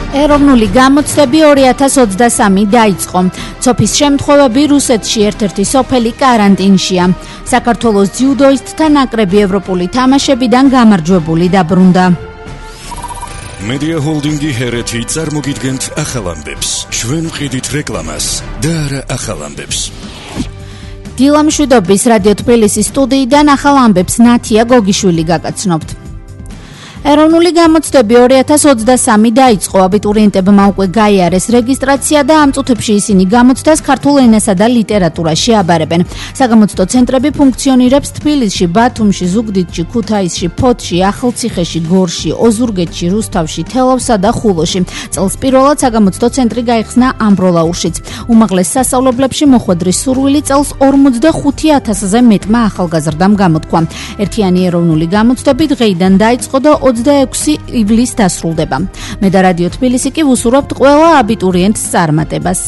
ეროვნული გამოცდები 2023 დაიწყო. ცოფის შემთხვევები რუსეთში ერთ-ერთი სოფელი კარანტინშია. საქართველოს ძიუდოისტთა ნაკრები ევროპული თამაშებიდან გამარჯვებული დაბრუნდა. Media Holding-ი ჰერეთი წარმოგიდგენთ ახალ ამბებს. ჩვენ ვყიდით რეკლამას და არა ახალ ამბებს. დილა მშვიდობის რადიო თბილისის სტუდიიდან ახალ ამბებს ნათია გოგიშვილი გაგაცნობთ. ეროვნული გამოცდები 2023 დაიწყო. აბიტურიენტებმა უკვე გაიარეს რეგისტრაცია და ამ წუთებში ისინი გამოცდას ქართულ ენასა და ლიტერატურაში აბარებენ. საგამოცდო ცენტრები ფუნქციონირებს თბილისში, ბათუმში, ზუგდიდში, ქუთაისში, ფოთში, ახალციხეში, გორში, ოზურგეთში, რუსთავში, თელავსა და ხულოში. წელს პირველად საგამოცდო ცენტრი გაიხსნა ამბროლაურშიც. უმაღლეს სასწავლებლებში მოხვედრის სურვილი წელს 45,000-ზე მეტმა ახალგაზრდამ გამოთქვა. ერთიანი ეროვნული გამოცდები დღეიდან დაიწყო და 26 ივლისს დასრულდება. მე და რადიო თბილისი კი ვუსურვებთ ყველა აბიტურიენტს წარმატებას.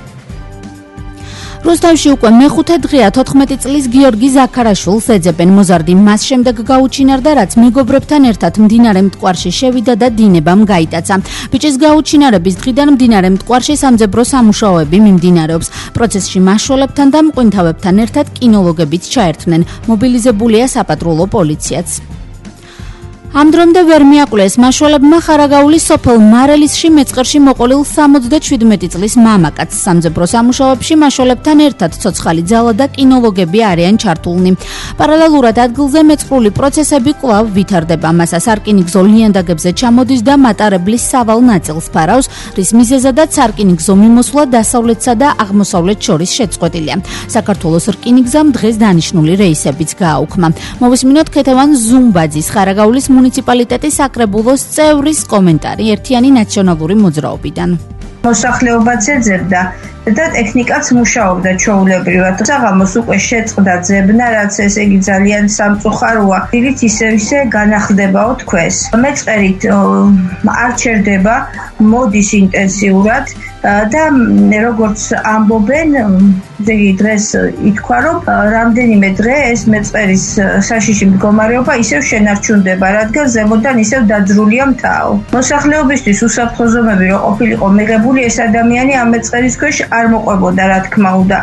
რუსთავში უკვე მეხუთე დღეა 14 წლის გიორგი ზაქარაშვილს ეძებენ. მოზარდი მას შემდეგ გაუჩინარდა, რაც მეგობრებთან ერთად მდინარე მტკვარში შევიდა და დინებამ გაიტაცა. ბიჭის გაუჩინარების დღიდან მდინარე მტკვარში სამძებრო სამუშაოები მიმდინარეობს. პროცესში მაშველებთან და მყვინთავებთან ერთად კინოლოგებიც ჩაერთვნენ. მობილიზებულია საპატრულო პოლიციაც. ამ დრომდე ვერ მიაკვლეს მაშველებმა ხარაგაულის სოფელ მარელისში მეწყერში მოყოლილ 77 წლის მამაკაცს. სამძებრო სამუშაოებში მაშველებთან ერთად ცოცხალი ძალა და კინოლოგები არიან ჩართულნი. პარალელურად ადგილზე მეწყრული პროცესები კვლავ ვითარდება. მასა სარკინიგზო ლიანდაგებზე ჩამოდის და მატარებლის სავალ ნაწილს ფარავს, რის მიზეზადაც სარკინიგზო მიმოსვლა დასავლეთსა და აღმოსავლეთ შორის შეწყვეტილია. საქართველოს რკინიგზამ დღეს დანიშნული რეისებიც გააუქმა. მოვისმინოთ ქეთევან ზუმბაძის ხარაგაულის მუნიციპალიტეტის საკრებულოს წევრის კომენტარი ერთიანი ნაციონალური მოძრაობიდან. მოსახლეობაც ეძებდა და ტექნიკაც მუშაობდა ჩვეულებრივად. საღამოს უკვე შეწყდა ძებნა, რაც ესე იგი ძალიან სამწუხაროა. დილით ისე განახლდებაო თქვენს. მეწყერით არ ჩერდება, მოდის ინტენსიურად და როგორც ამბობენ, დღეს ითქვა, რომ რამდენიმე დღე ეს მეწყერის საშიში მდგომარეობა ისევ შენარჩუნდება, რადგან ზემოდან ისევ დაძრულია მთაო. მოსახლეობისთვის უსაფრთხო ზომები რო ყოფილიყო მიღებული, ეს ადამიანი ამ მეწყერის ქვეშ არ მოყვებოდა, რა თქმა უნდა.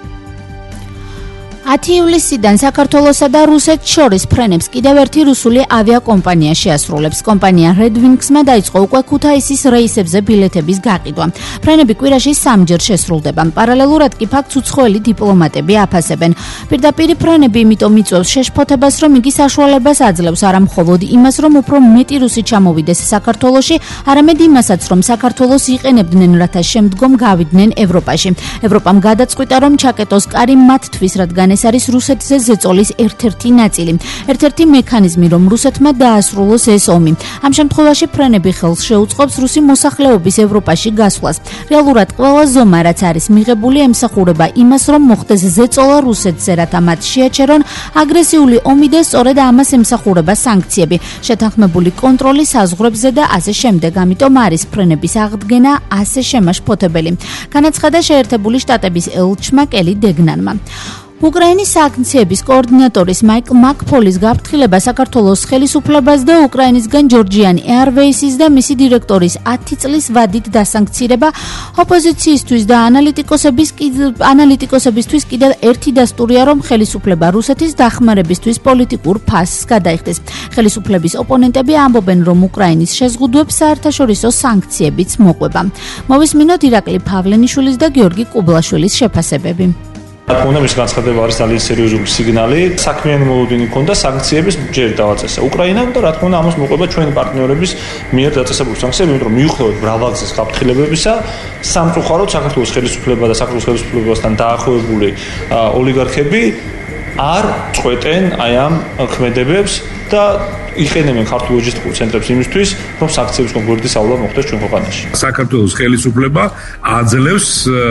10 ივლისიდან საქართველოსა და რუსეთს შორის ფრენებს კიდევ ერთი რუსული ავიაკომპანია შეასრულებს. კომპანია Red Wings-მა დაიწყო უკვე ქუთაისის რეისებზე ბილეთების გაყიდვა. ფრენები კვირაში 3-ჯერ შესრულდება. პარალელურად კი ფაქტს უცხოელი დიპლომატები აფასებენ. პირდაპირ ფრენები იმიტომ იწვევს შეშფოთებას, რომ იგი საშუალებას აძლევს არა მხოლოდ იმას, რომ უფრო მეტი რუსი ჩამოვიდეს საქართველოში, არამედ იმასაც, რომ საქართველოს იყენებდნენ, რათა შემდგომ გავიდნენ ევროპაში. ევროპამ გადაწყვიტა, რომ ჩაკეტოს კარი მათთვის, რადგან ეს არის რუსეთზე ზეწოლის ერთ-ერთი ნაწილი. ერთ-ერთი მექანიზმი, რომ რუსეთმა დაასრულოს ეს ომი. ამ შემთხვევაში ფრენები ხელს შეუწყობს რუსი მოსახლეობის ევროპაში გასვლას. რეალურად ყველა ზომა, რაც არის მიღებული, ემსახურება იმას, რომ მოხდეს ზეწოლა რუსეთზე, რათა მათ შეაჩერონ აგრესიული ომი და სწორედ ამას ემსახურება სანქციები, შეთანხმებული კონტროლი საზღვრებზე და ასე შემდეგ. ამიტომ არის ფრენების აღდგენა ასე შემაშფოთებელი. განაცხადა შეერთებული შტატების ელჩმა კელი დეგნანმა. უკრაინის სანქციების კოორდინატორის მაიკლ მაკფოლის გაფრთხილება საქართველოს ხელისუფლებას და უკრაინისგან ჯორჯიან ეარვეისის და მისი დირექტორის 10 წლის ვადით დასანქცირება ოპოზიციისთვის და ანალიტიკოსებისთვის კიდევ ერთი დასტურია, რომ ხელისუფლება რუსეთის დახმარებისთვის პოლიტიკურ ფასს გადაიხდეს. ხელისუფლების ოპონენტები ამბობენ, რომ უკრაინის შეზღუდვებს საერთაშორისო სანქციებიც მოყვება. მოვისმინოთ ირაკლი ფავლენიშვილის და გიორგი კუბლაშვილის შეფასებები. უნდა მის განცხადება არის ძალიან სერიოზული სიგნალი. საქმიანი მოლოდინი ქონდა სანქციების ჯერ დავაწესა უკრაინამ და რა თქმა უნდა ამას მოყვება ჩვენი პარტნიორების მიერ დაწესებული სანქციები, იმიტომ რომ მიუხედავად მრავალგზის გაფრთხილებებისა, სამწუხაროდ საქართველოს ხელისუფლება და საქართველოს ხელისუფლებასთან დაახლოებული ოლიგარქები არ წყვეტენ აი ამ ქმედებებს და იყენებენ ქართულ ლოჯისტიკურ ცენტრებს იმისთვის, რომ სანქციების კონკრეტული სწავლა მოხდეს ჩვენ ქვეყანაში. საქართველოს ხელისუფლება აძლევს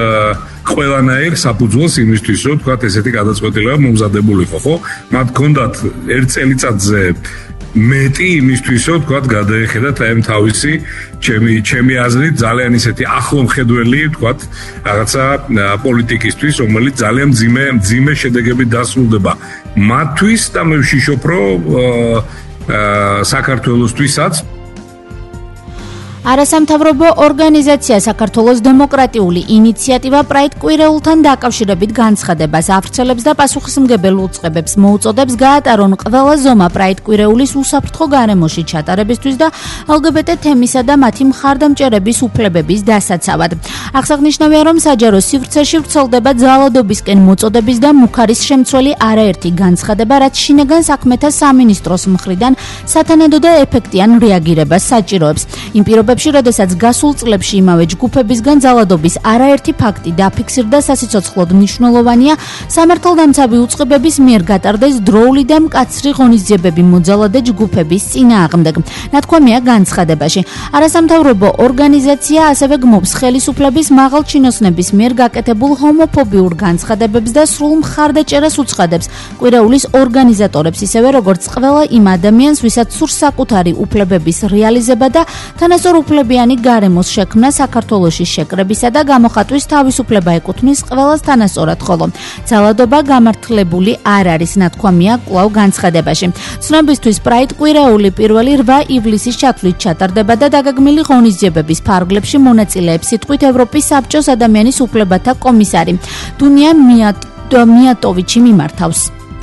ყველანაირ საფუძველს იმისთვის, რომ თქვათ ესეთი გადაწყვეტილება მომზადებულიყო, ხო? მათ ჰქონდათ ერთ წელიწადზე მეტი იმისთვის, რომ თქვათ გადაეხედათ აი ამ თავისი ჩემი აზრით ძალიან ისეთი ახლო მხედველი, თქვათ, რაღაცა პოლიტიკისთვის, რომელიც ძალიან მძიმე შედეგებით დასრულდება მათთვის და მე ვშიშობ, რომ საქართველოსთვისაც არასამთავრობო ორგანიზაცია საქართველოს დემოკრატიული ინიციატივა პრაიდ კვირეულთან დაკავშირებით განცხადებას ავრცელებს და პასუხისმგებელ უწყებებს მოუწოდებს გაატარონ ყველა ზომა პრაიდ კვირეულის უსაფრთხო გარემოში ჩატარებისთვის და LGBT თემისა და მათი მხარდამჭერების უფლებების დასაცავად. აღსანიშნავია, რომ საჯარო სივრცეში ვრცელდება ძალადობისკენ მოწოდების და მუქარის შემცველი არაერთი განცხადება, რაც შინაგან საქმეთა სამინისტროს მხრიდან სათანადო და ეფექტიან რეაგირებას საჭიროებს. იმ პირობებში, როდესაც გასულ წლებში იმავე ჯგუფებისგან ძალადობის არაერთი ფაქტი დაფიქსირდა, სასიცოცხლოდ მნიშვნელოვანია სამართალდამცავი უწყებების მიერ გატარდეს დროული და მკაცრი ღონისძიებები მოძალადე ჯგუფების წინააღმდეგ. ნათქვამია განცხადებაში. არასამთავრობო ორგანიზაცია ასევე გმობს ხელისუფლების მაღალჩინოსნების მიერ გაკეთებულ ჰომოფობიურ განცხადებებს და სრულ მხარდაჭერას უცხადებს კვირეულის ორგანიზატორებს, ისევე როგორც ყველა იმ ადამიანს, ვისაც სურს საკუთარი უფლებების რეალიზება და თანასწორ უფლებიანი გარემოს შექმნა საქართველოში შეკრებისა და გამოხატვის თავისუფლება ეკუთვნის ყველას თანასწორად, ხოლო ძალადობა გამართლებული არ არის, ნათქვამია კვლავ განცხადებაში. ცნობისთვის პრაიდ კვირეული 1 ივლისის ჩათვლით ჩატარდება და დაგეგმილი ღონისძიებების ფარგლებში მონაწილეებს სიტყვით ევროპის საბჭოს ადამიანის უფლებათა კომისარი დუნია მიატოვიჩი მიმართავს.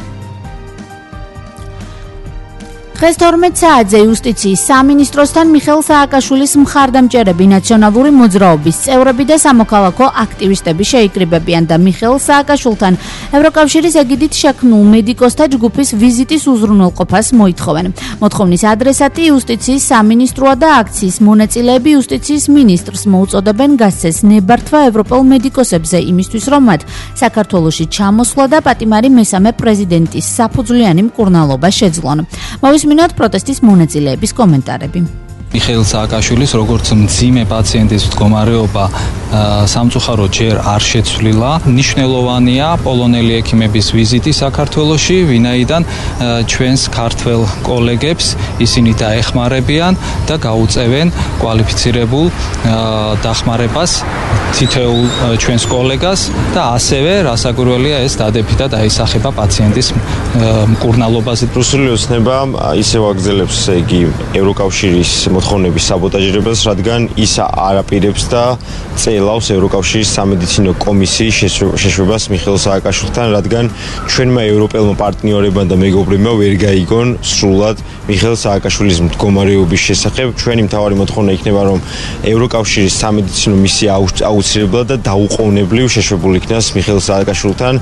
დღეს 12 საათზე იუსტიციის სამინისტროსთან მიხეილ სააკაშვილის მხარდამჭერები, ნაციონალური მოძრაობის წევრები და სამოქალაქო აქტივისტები შეიკრიბებიან და მიხეილ სააკაშვილთან ევროკავშირის ეგიდით შექმნულ მედიკოსთა ჯგუფის ვიზიტის უზრუნველყოფას მოითხოვენ. მოთხოვნის ადრესატი იუსტიციის სამინისტროა და აქციის მონაწილეები იუსტიციის მინისტრს მოუწოდებენ გასცეს ნებართვა ევროპელ მედიკოსებზე იმისთვის, რომ მათ საქართველოში ჩამოსვლა და პატიმარი მესამე პრეზიდენტის საფუძვლიანი მკურნალობა შეძლონ. მოვისმინოთ პროტესტის მონაწილეების კომენტარები. მიხეილ სააკაშვილის როგორც მძიმე პაციენტის მდგომარეობა სამწუხაროდ ჯერ არ შეცვლილა. მნიშვნელოვანია პოლონელი ექიმების ვიზიტი საქართველოში, ვინაიდან ჩვენს ქართველ კოლეგებს ისინი დაეხმარებიან და გაუწევენ კვალიფიცირებულ დახმარებას თითოეულ ჩვენს კოლეგას და ასევე რასაკვირველია ეს დადებითად და დაისახება პაციენტის მკურნალობაზე. რუსული ოცნება ისევ აგრძელებს იგი ევროკავშირის მოთხოვნების საბოტაჟირებას, რადგან ის არ აპირებს და წელავს ევროკავშირის სამედიცინო კომისიის შეშვებას მიხეილ სააკაშვილთან, რადგან ჩვენმა ევროპელმა პარტნიორებმა და მეგობრებმა ვერ გაიგონ სრულად მიხეილ სააკაშვილის მდგომარეობის შესახებ. ჩვენი მთავარი მოთხოვნა იქნება, რომ ევროკავშირის სამედიცინო მისია აუცილებლად და დაუყოვნებლივ შეშვებულ იქნას მიხეილ სააკაშვილთან.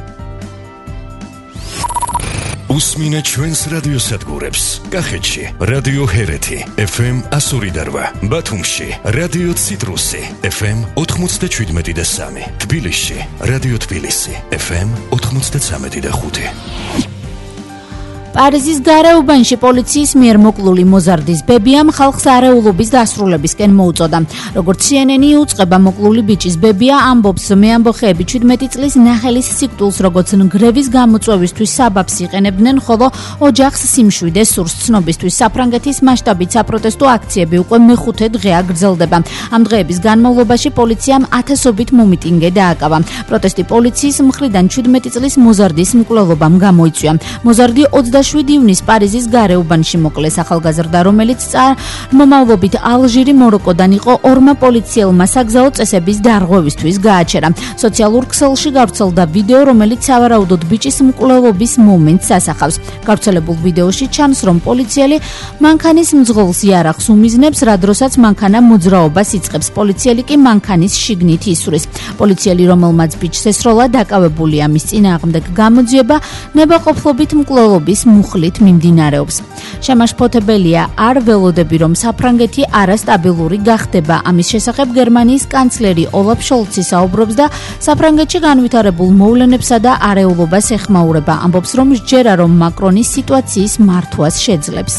უსმინე ჩვენს რადიოსადგურებს. კახეთში რადიო ჰერეთი FM 102, ბათუმში რადიო ციტრუსი FM 97.3, თბილისში რადიო თბილისი FM 93.5. პარიზის გარეუბანში პოლიციის მიერ მოკლული მოზარდის ბებიამ ხალხს არეულობის დასრულებისკენ მოუწოდა. როგორც CNN იუწყება, მოკლული ბიჭის ბებია ამბობს, მე ამბოხეები 17 წლის ნახელის სიკვდილს როგორც ნგრევის გამოწვევისთვის საბაბს იყენებდნენ, ხოლო ოჯახს სიმშვიდე სურს. ცნობისთვის საფრანგეთის მასშტაბით საპროტესტო აქციები უკვე მეხუთე დღეა გრძელდება. ამ დღეების განმავლობაში პოლიციამ ათასობით მომიტინგე დააკავა. პროტესტი პოლიციის მხრიდან 17 წლის მოზარდის მკვლელობამ გამოიწვია. მოზარდი 27 ივნის პარიზის გარეუბანში მოკლეს ახალგაზრდა, რომელიც წარმომავლობით ალჟირი მოროკოდან იყო, ორმა პოლიციელმა საგზაო წესების დარღვევისთვის გააჩერა. სოციალურ ქსელში გავრცელდა ვიდეო, რომელიც სავარაუდოდ ბიჭის მკვლელობის მომენტს ასახავს. გავრცელებულ ვიდეოში ჩანს, რომ პოლიციელი მანქანის მძღოლს იარაღს უმიზნებს, რა დროსაც მანქანა მოძრაობას იწყებს. პოლიციელი კი მანქანის შიგნით ისვრის. პოლიციელი, რომელმაც ბიჭს ესროლა, დაკავებულია. მის წინააღმდეგ გამოძიება ნებაყოფლობით მკვლელობის მუხლით მიმდინარეობს. შემაშფოთებელია არ ველოდები, რომ საფრანგეთი არასტაბილური გახდება. ამის შესახებ გერმანიის კანცლერი ოლაფ შოლცი საუბრობს და საფრანგეთში განვითარებულ მოვლენებსა და არეულობას ეხმაურება. ამბობს, რომ სჯერა, რომ მაკრონის სიტუაციის მართვას შეძლებს.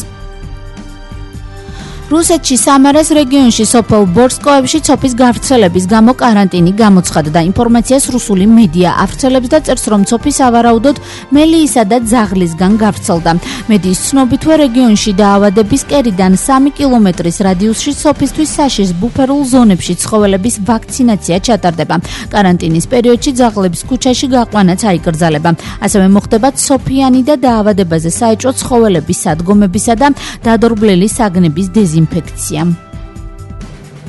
რუსეთში სამარას რეგიონში სოფელ ბორსკოებში ცოფის გავრცელების გამო კარანტინი გამოცხადდა. ინფორმაციას რუსული მედია ავრცელებს და წერს, რომ ცოფი სავარაუდოდ მელიისა და ძაღლისგან გავრცელდა. მედიის ცნობითვე რეგიონში დაავადების კერიდან 3 კილომეტრის რადიუსში ცოფისთვის საშის ბუფერულ ზონებში ცხოველების ვაქცინაცია ჩატარდება. კარანტინის პერიოდში ძაღლების ქუჩაში გაყვანაც აიკრძალება. ასევე მოხდება ცოფიანი და დაავადებაზე საეჭვო ცხოველების სადგომებისა და დადორბლელი საგნების დეზინფექცია.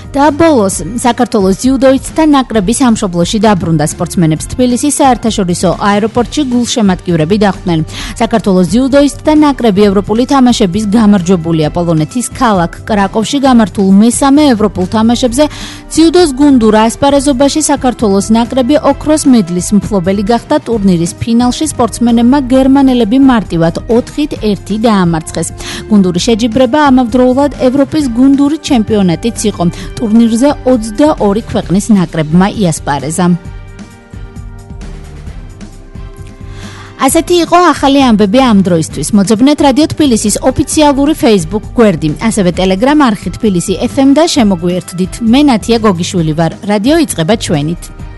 და ბოლოს საქართველოს ძიუდოისტთა ნაკრები სამშობლოში დაბრუნდა სპორტსმენებს თბილისის საერთაშორისო აეროპორტში გულშემატკივრები დახვდნენ. საქართველოს ძიუდოისტთა ნაკრები ევროპული თამაშების გამარჯვებულია პოლონეთის ქალაქ კრაკოვში გამართულ მესამე ევროპულ თამაშებზე ძიუდოს გუნდურ ასპარეზობაში საქართველოს ნაკრები ოქროს მედლის მფლობელი გახდა ტურნირის ფინალში სპორტსმენებმა გერმანელები მარტივად 4-1 დაამარცხეს. გუნდური შეჯიბრება ამავდროულად ევროპის გუნდური ჩემპიონატიც იყო. ტურნირზე 22 ქვეყნის ნაკრებმა იასპარეზა. ასეთი იყო ახალი ამბები ამ დროისთვის. მოძებნეთ რადიო თბილისის ოფიციალური Facebook გვერდი, ასევე Telegram არხი თბილისი FM და შემოგვიერთდით. მე ნათია გოგიშვილი ვარ. რადიო იწყება ჩვენით.